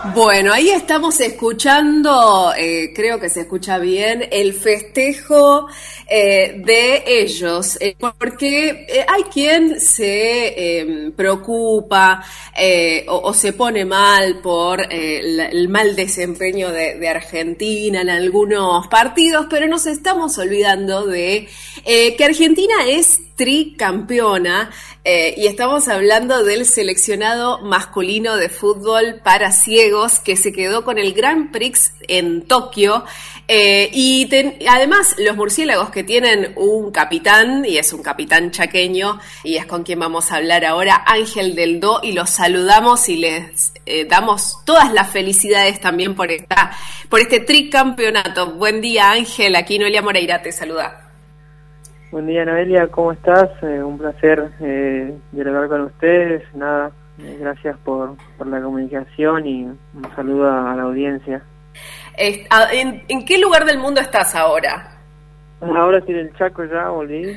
Bueno, ahí estamos escuchando, creo que se escucha bien, el festejo de ellos, porque hay quien se preocupa o se pone mal por el mal desempeño de Argentina en algunos partidos, pero nos estamos olvidando de que Argentina es tricampeona y estamos hablando del seleccionado masculino de fútbol para ciegos que se quedó con el Grand Prix en Tokio y además los murciélagos que tienen un capitán y es un capitán chaqueño y es con quien vamos a hablar ahora, Ángel del Do, y los saludamos y les damos todas las felicidades también por este tricampeonato. Buen día, Ángel, aquí Noelia Moreira te saluda. Buen día, Noelia, ¿cómo estás? Un placer dialogar con ustedes. Nada, gracias por la comunicación y un saludo a la audiencia. ¿En qué lugar del mundo estás ahora? Ahora estoy en el Chaco, ya volví.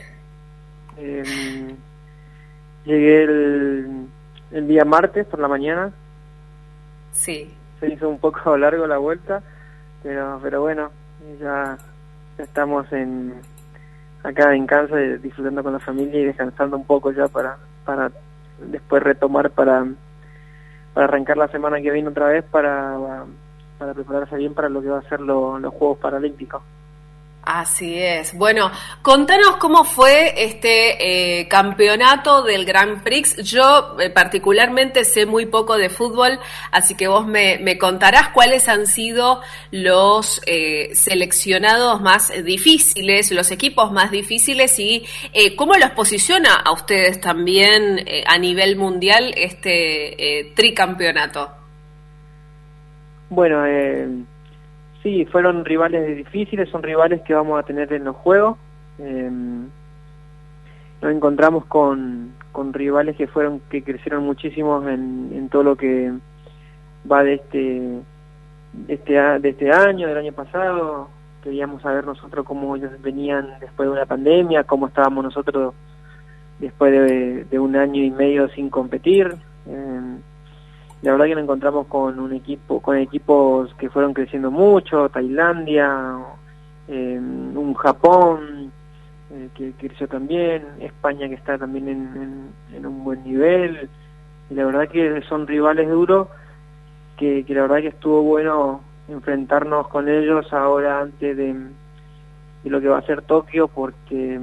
Llegué el día martes por la mañana. Sí. Se hizo un poco largo la vuelta, pero bueno, ya estamos acá en casa, disfrutando con la familia y descansando un poco ya para después retomar para arrancar la semana que viene otra vez para prepararse bien para lo que va a ser los Juegos Paralímpicos. Así es. Bueno, contanos cómo fue este campeonato del Grand Prix. Yo particularmente sé muy poco de fútbol, así que vos me contarás cuáles han sido los seleccionados más difíciles, los equipos más difíciles y cómo los posiciona a ustedes también a nivel mundial este tricampeonato. Bueno, sí, fueron rivales difíciles, son rivales que vamos a tener en los juegos. Nos encontramos con rivales que crecieron muchísimo en todo lo que va de este año, del año pasado. Queríamos saber nosotros cómo ellos venían después de una pandemia, cómo estábamos nosotros después de un año y medio sin competir. La verdad que nos encontramos con equipos que fueron creciendo mucho, Tailandia, un Japón que creció también, España que está también en un buen nivel, y la verdad que son rivales duros que la verdad que estuvo bueno enfrentarnos con ellos ahora antes de lo que va a ser Tokio, porque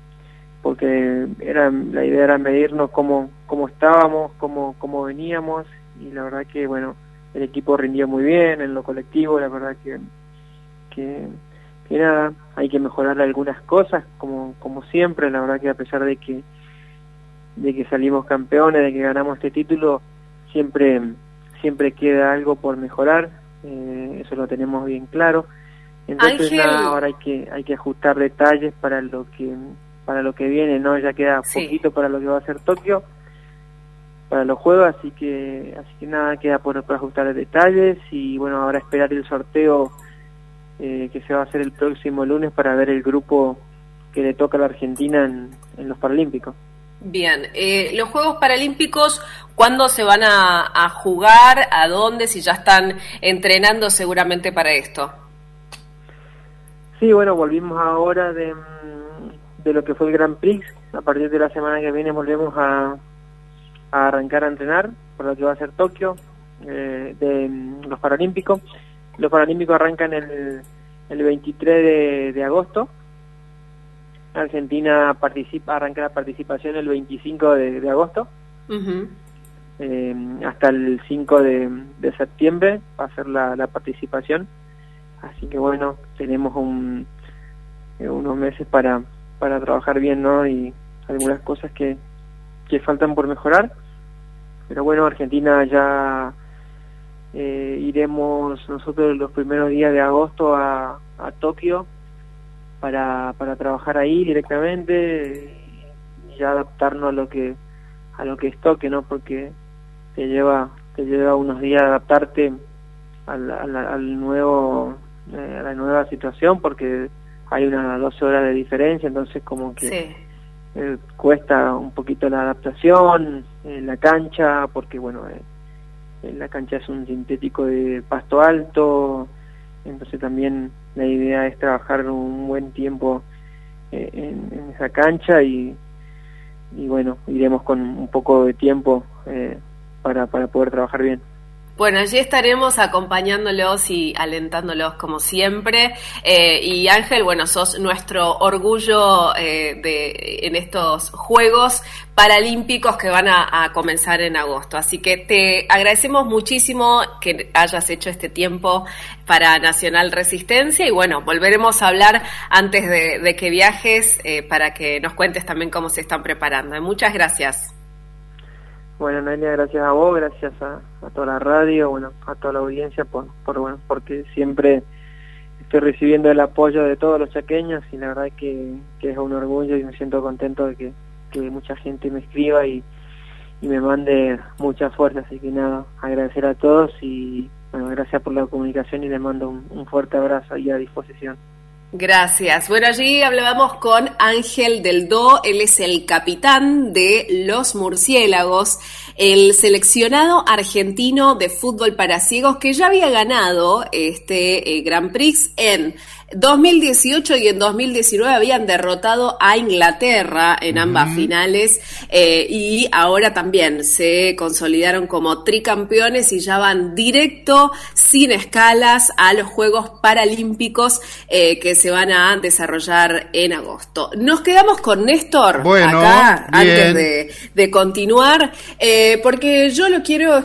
la idea era medirnos cómo estábamos, cómo veníamos, y la verdad que bueno, el equipo rindió muy bien en lo colectivo. La verdad que nada, hay que mejorar algunas cosas como siempre. La verdad que a pesar de que salimos campeones, de que ganamos este título, siempre queda algo por mejorar, eso lo tenemos bien claro. Entonces Ángel, nada, ahora hay que ajustar detalles para lo que viene, ¿no? Ya queda poquito para lo que va a ser Tokio, para los juegos, así que nada, queda por ajustar detalles y bueno, ahora esperar el sorteo que se va a hacer el próximo lunes para ver el grupo que le toca a la Argentina en los Paralímpicos. Bien, los Juegos Paralímpicos, ¿cuándo se van a jugar? ¿A dónde? Si ya están entrenando seguramente para esto. Sí, bueno, volvimos ahora de lo que fue el Grand Prix. A partir de la semana que viene volvemos a arrancar a entrenar por lo que va a ser Tokio, de los Paralímpicos. Los Paralímpicos arrancan el 23 de agosto. Argentina arranca la participación el 25 de agosto. Uh-huh. Hasta el 5 de septiembre va a ser la participación. Así que bueno, tenemos unos meses para trabajar bien, ¿no? Y algunas cosas que faltan por mejorar. Pero bueno, Argentina ya iremos nosotros los primeros días de agosto a Tokio para trabajar ahí directamente y ya adaptarnos a lo que es Tokio, ¿no? Porque te lleva unos días adaptarte a la nueva situación, porque hay unas 12 horas de diferencia, entonces como que sí. Cuesta un poquito la adaptación, la cancha, porque bueno, la cancha es un sintético de pasto alto, entonces también la idea es trabajar un buen tiempo en esa cancha y bueno, iremos con un poco de tiempo para poder trabajar bien. Bueno, allí estaremos acompañándolos y alentándolos como siempre. Y Ángel, bueno, sos nuestro orgullo en estos Juegos Paralímpicos que van a comenzar en agosto. Así que te agradecemos muchísimo que hayas hecho este tiempo para Nacional Resistencia y bueno, volveremos a hablar antes de que viajes para que nos cuentes también cómo se están preparando. Muchas gracias. Bueno, Noelia, gracias a vos, gracias a toda la radio, bueno, a toda la audiencia porque siempre estoy recibiendo el apoyo de todos los chaqueños y la verdad que es un orgullo y me siento contento de que mucha gente me escriba y me mande mucha fuerza, así que nada, agradecer a todos y bueno, gracias por la comunicación y les mando un fuerte abrazo ahí a disposición. Gracias. Bueno, allí hablábamos con Ángel del Do, él es el capitán de los Murciélagos, el seleccionado argentino de fútbol para ciegos que ya había ganado este Grand Prix en 2018 y en 2019 habían derrotado a Inglaterra en ambas finales y ahora también se consolidaron como tricampeones y ya van directo, sin escalas, a los Juegos Paralímpicos que se van a desarrollar en agosto. Nos quedamos con Néstor acá, bien, antes de continuar, porque yo lo quiero